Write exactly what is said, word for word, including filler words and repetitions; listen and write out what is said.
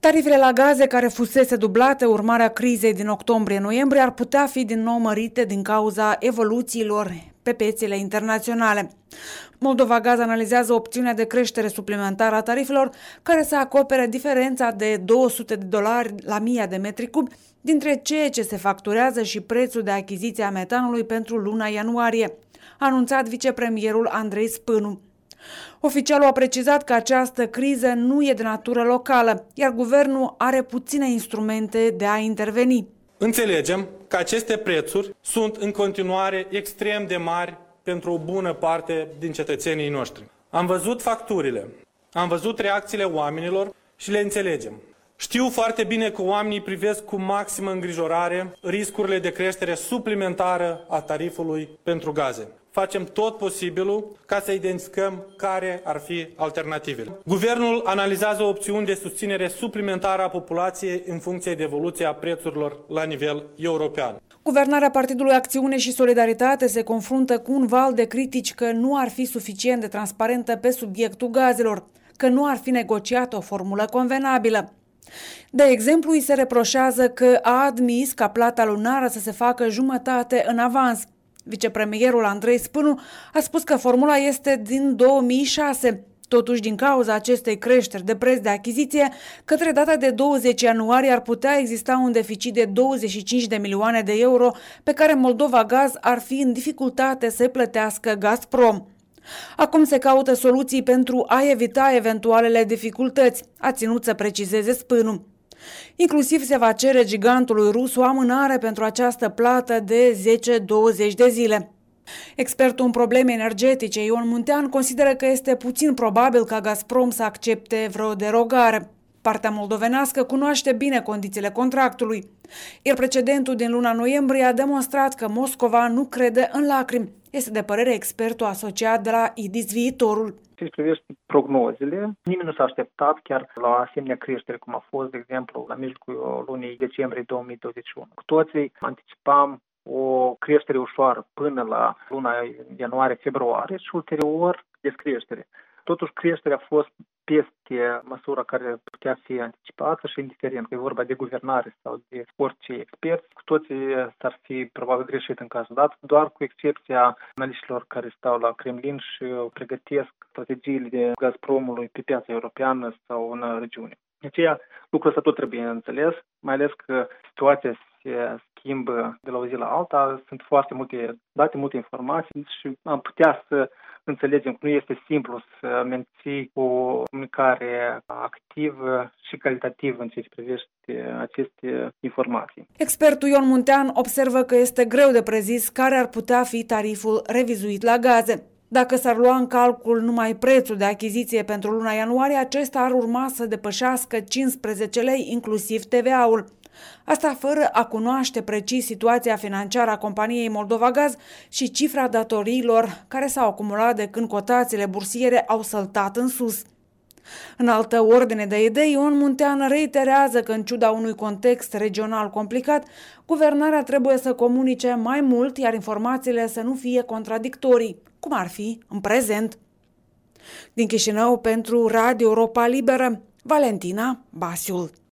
Tarifele la gaze care fusese dublate urmarea crizei din octombrie-noiembrie ar putea fi din nou mărite din cauza evoluțiilor pe piețele internaționale. Moldova Gaz analizează opțiunea de creștere suplimentară a tarifelor care să acopere diferența de două sute de dolari la mie de metri cub dintre ceea ce se facturează și prețul de achiziție a metanului pentru luna ianuarie, a anunțat vicepremierul Andrei Spânu. Oficialul a precizat că această criză nu e de natură locală, iar guvernul are puține instrumente de a interveni. Înțelegem că aceste prețuri sunt în continuare extrem de mari pentru o bună parte din cetățenii noștri. Am văzut facturile, am văzut reacțiile oamenilor și le înțelegem. Știu foarte bine că oamenii privesc cu maximă îngrijorare riscurile de creștere suplimentară a tarifului pentru gaze. Facem tot posibilul ca să identificăm care ar fi alternativele. Guvernul analizează opțiuni de susținere suplimentară a populației în funcție de evoluția prețurilor la nivel european. Guvernarea Partidului Acțiune și Solidaritate se confruntă cu un val de critici că nu ar fi suficient de transparentă pe subiectul gazelor, că nu ar fi negociată o formulă convenabilă. De exemplu, îi se reproșează că a admis ca plata lunară să se facă jumătate în avans. Vicepremierul Andrei Spânu a spus că formula este din două mii șase. Totuși, din cauza acestei creșteri de preț de achiziție, către data de douăzeci ianuarie ar putea exista un deficit de douăzeci și cinci de milioane de euro pe care Moldova Gaz ar fi în dificultate să plătească Gazprom. Acum se caută soluții pentru a evita eventualele dificultăți, a ținut să precizeze Spânu. Inclusiv se va cere gigantului rus o amânare pentru această plată de zece douăzeci de zile. Expertul în probleme energetice Ion Muntean consideră că este puțin probabil ca Gazprom să accepte vreo derogare. Partea moldovenească cunoaște bine condițiile contractului, iar precedentul din luna noiembrie a demonstrat că Moscova nu crede în lacrimi. Este de părere expertul asociat de la I D I S Viitorul. Ce privește prognozele, nimeni nu s-a așteptat chiar la asemenea creștere cum a fost, de exemplu, la mijlocul lunii decembrie două mii douăzeci și unu. Cu toții anticipam o creștere ușoară până la luna ianuarie-februarie și ulterior descreștere. Totuși, creșterea a fost peste măsura care putea fi anticipată și indiferent că e vorba de guvernare sau de orice experți, cu toții s-ar fi probabil greșit în cazul dat, doar cu excepția analiștilor care stau la Kremlin și pregătesc strategiile de Gazpromului pe piața europeană sau în regiune. De aceea, lucrul ăsta tot trebuie înțeles, mai ales că situația se schimbă de la o zi la alta, sunt foarte multe date, multe informații și am putea să înțelegem că nu este simplu să menții o comunicare activă și calitativă în ceea ce privește aceste informații. Expertul Ion Muntean observă că este greu de prezis care ar putea fi tariful revizuit la gaze. Dacă s-ar lua în calcul numai prețul de achiziție pentru luna ianuarie, acesta ar urma să depășească cincisprezece lei, inclusiv T V A-ul. Asta fără a cunoaște precis situația financiară a companiei Moldova Gaz și cifra datoriilor care s-au acumulat de când cotațiile bursiere au săltat în sus. În altă ordine de idei, Ion Muntean reiterează că în ciuda unui context regional complicat, guvernarea trebuie să comunice mai mult, iar informațiile să nu fie contradictorii, cum ar fi în prezent. Din Chișinău, pentru Radio Europa Liberă, Valentina Basiul.